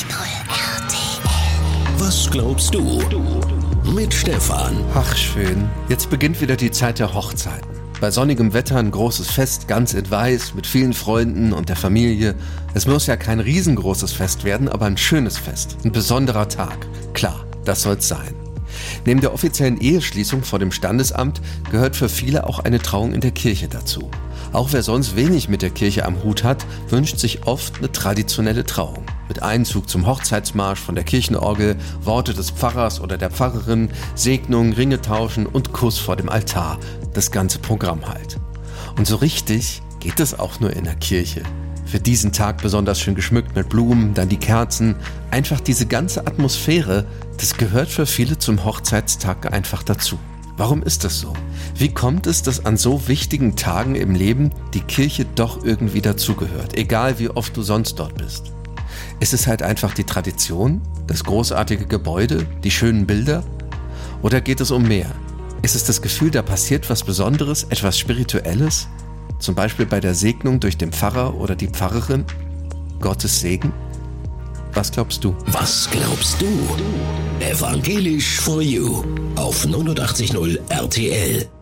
RTL. Was glaubst du? Mit Stefan. Ach schön, jetzt beginnt wieder die Zeit der Hochzeiten. Bei sonnigem Wetter ein großes Fest, ganz in weiß, mit vielen Freunden und der Familie. Es muss ja kein riesengroßes Fest werden, aber ein schönes Fest, ein besonderer Tag. Klar, das soll's sein. Neben der offiziellen Eheschließung vor dem Standesamt gehört für viele auch eine Trauung in der Kirche dazu. Auch wer sonst wenig mit der Kirche am Hut hat, wünscht sich oft eine traditionelle Trauung. Mit Einzug zum Hochzeitsmarsch von der Kirchenorgel, Worte des Pfarrers oder der Pfarrerin, Segnung, Ringe tauschen und Kuss vor dem Altar. Das ganze Programm halt. Und so richtig geht es auch nur in der Kirche. Für diesen Tag besonders schön geschmückt mit Blumen, dann die Kerzen. Einfach diese ganze Atmosphäre, das gehört für viele zum Hochzeitstag einfach dazu. Warum ist das so? Wie kommt es, dass an so wichtigen Tagen im Leben die Kirche doch irgendwie dazugehört, egal wie oft du sonst dort bist? Ist es halt einfach die Tradition, das großartige Gebäude, die schönen Bilder? Oder geht es um mehr? Ist es das Gefühl, da passiert was Besonderes, etwas Spirituelles? Zum Beispiel bei der Segnung durch den Pfarrer oder die Pfarrerin? Gottes Segen? Was glaubst du? Was glaubst du? Evangelisch for You auf 89.0 RTL.